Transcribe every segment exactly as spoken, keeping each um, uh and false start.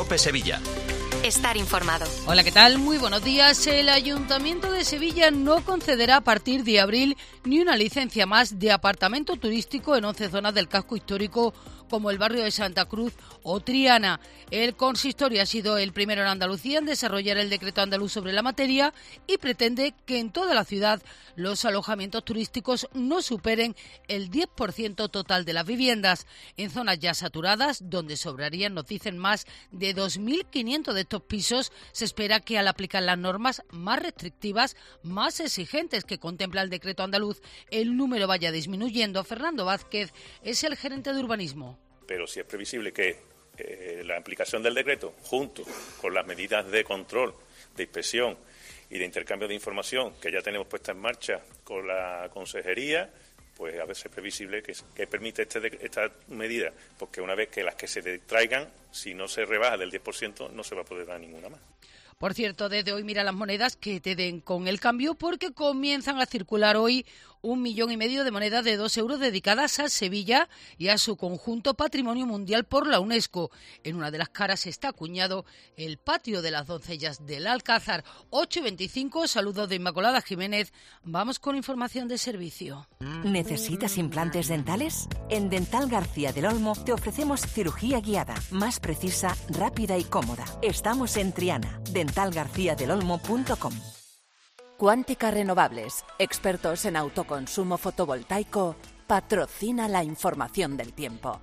COPE Sevilla. Estar informado. Hola, ¿qué tal? Muy buenos días. El Ayuntamiento de Sevilla no concederá a partir de abril ni una licencia más de apartamento turístico en once zonas del casco histórico como el barrio de Santa Cruz o Triana. El consistorio ha sido el primero en Andalucía en desarrollar el decreto andaluz sobre la materia y pretende que en toda la ciudad los alojamientos turísticos no superen el diez por ciento total de las viviendas. En zonas ya saturadas, donde sobrarían, nos dicen, más de dos mil quinientos de estos pisos, se espera que al aplicar las normas más restrictivas, más exigentes que contempla el decreto andaluz, el número vaya disminuyendo. Fernando Vázquez es el gerente de urbanismo. Pero sí es previsible que eh, la aplicación del decreto, junto con las medidas de control, de inspección y de intercambio de información que ya tenemos puesta en marcha con la consejería, pues a veces es previsible que, que permite este, esta medida, porque una vez que las que se traigan, si no se rebaja del diez por ciento, no se va a poder dar ninguna más. Por cierto, desde hoy mira las monedas que te den con el cambio, porque comienzan a circular hoy un millón y medio de monedas de dos euros dedicadas a Sevilla y a su conjunto Patrimonio Mundial por la UNESCO. En una de las caras está acuñado el patio de las doncellas del Alcázar. ocho y veinticinco, saludos de Inmaculada Jiménez. Vamos con información de servicio. ¿Necesitas implantes dentales? En Dental García del Olmo te ofrecemos cirugía guiada, más precisa, rápida y cómoda. Estamos en Triana. dental garcía del olmo punto com. Cuántica Renovables, expertos en autoconsumo fotovoltaico, patrocina la información del tiempo.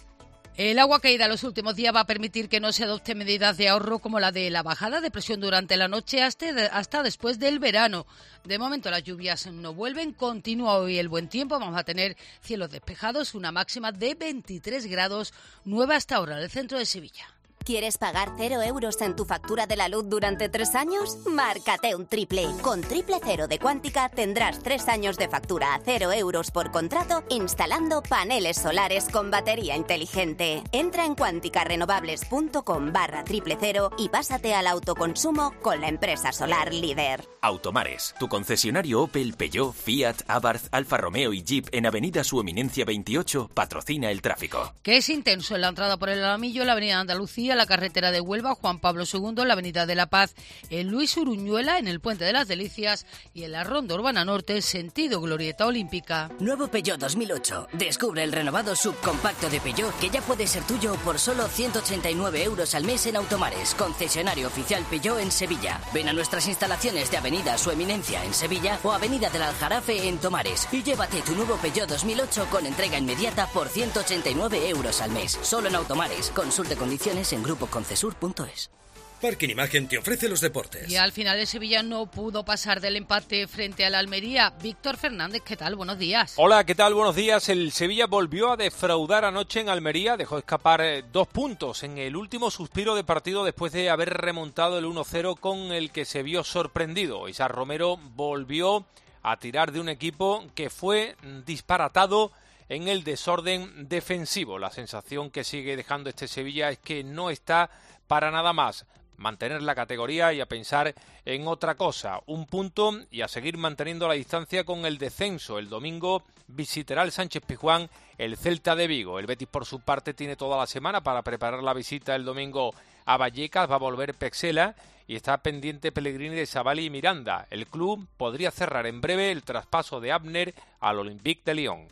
El agua caída los últimos días va a permitir que no se adopten medidas de ahorro como la de la bajada de presión durante la noche hasta, hasta después del verano. De momento las lluvias no vuelven, continúa hoy el buen tiempo, vamos a tener cielos despejados, una máxima de veintitrés grados, nueve hasta ahora en el centro de Sevilla. ¿Quieres pagar cero euros en tu factura de la luz durante tres años? Márcate un triple. Con Triple Cero de Cuántica tendrás tres años de factura a cero euros por contrato instalando paneles solares con batería inteligente. Entra en cuánticarenovables.com barra triple cero y pásate al autoconsumo con la empresa solar líder. Automares, tu concesionario Opel, Peugeot, Fiat, Abarth, Alfa Romeo y Jeep en Avenida Su Eminencia veintiocho patrocina el tráfico. Que es intenso en la entrada por el Alamillo, la Avenida Andalucía, la carretera de Huelva, Juan Pablo segundo, la Avenida de la Paz, en Luis Uruñuela, en el Puente de las Delicias y en la Ronda Urbana Norte, sentido Glorieta Olímpica. Nuevo Peugeot dos mil ocho. Descubre el renovado subcompacto de Peugeot que ya puede ser tuyo por solo ciento ochenta y nueve euros al mes en Automares, concesionario oficial Peugeot en Sevilla. Ven a nuestras instalaciones de Avenida Su Eminencia en Sevilla o Avenida del Aljarafe en Tomares y llévate tu nuevo Peugeot dos mil ocho con entrega inmediata por ciento ochenta y nueve euros al mes. Solo en Automares. Consulte condiciones en grupo concesur punto es. Parking Imagen te ofrece los deportes. Y al final el Sevilla no pudo pasar del empate frente al Almería. Víctor Fernández, ¿qué tal? Buenos días. Hola, ¿qué tal? Buenos días. El Sevilla volvió a defraudar anoche en Almería. Dejó escapar eh, dos puntos en el último suspiro de partido después de haber remontado el uno cero con el que se vio sorprendido. Isaac Romero volvió a tirar de un equipo que fue disparatado en el desorden defensivo. La sensación que sigue dejando este Sevilla es que no está para nada más mantener la categoría y a pensar en otra cosa. Un punto y a seguir manteniendo la distancia con el descenso. El domingo visitará el Sánchez Pizjuán el Celta de Vigo. El Betis, por su parte, tiene toda la semana para preparar la visita el domingo a Vallecas. Va a volver Pexela y está pendiente Pellegrini de Savali y Miranda. El club podría cerrar en breve el traspaso de Abner al Olympique de Lyon.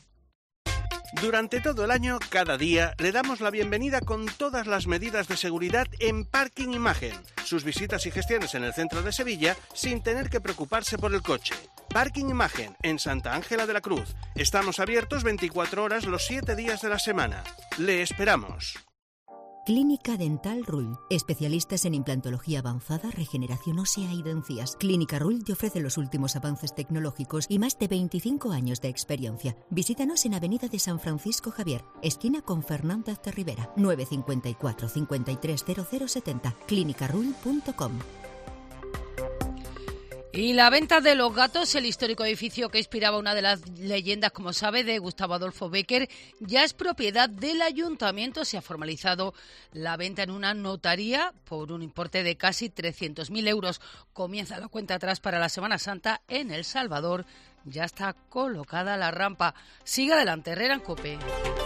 Durante todo el año, cada día, le damos la bienvenida con todas las medidas de seguridad en Parking Imagen. Sus visitas y gestiones en el centro de Sevilla sin tener que preocuparse por el coche. Parking Imagen, en Santa Ángela de la Cruz. Estamos abiertos veinticuatro horas los siete días de la semana. Le esperamos. Clínica Dental Rull. Especialistas en implantología avanzada, regeneración ósea y dentías. Clínica Rull te ofrece los últimos avances tecnológicos y más de veinticinco años de experiencia. Visítanos en Avenida de San Francisco Javier, esquina con Fernández de Rivera, nueve cinco cuatro, cincuenta y tres cero cero setenta, clínica rull punto com. Y la venta de Los Gatos, el histórico edificio que inspiraba una de las leyendas, como sabe, de Gustavo Adolfo Bécquer, ya es propiedad del ayuntamiento. Se ha formalizado la venta en una notaría por un importe de casi trescientos mil euros. Comienza la cuenta atrás para la Semana Santa en El Salvador. Ya está colocada la rampa. Sigue adelante, Herrera en COPE.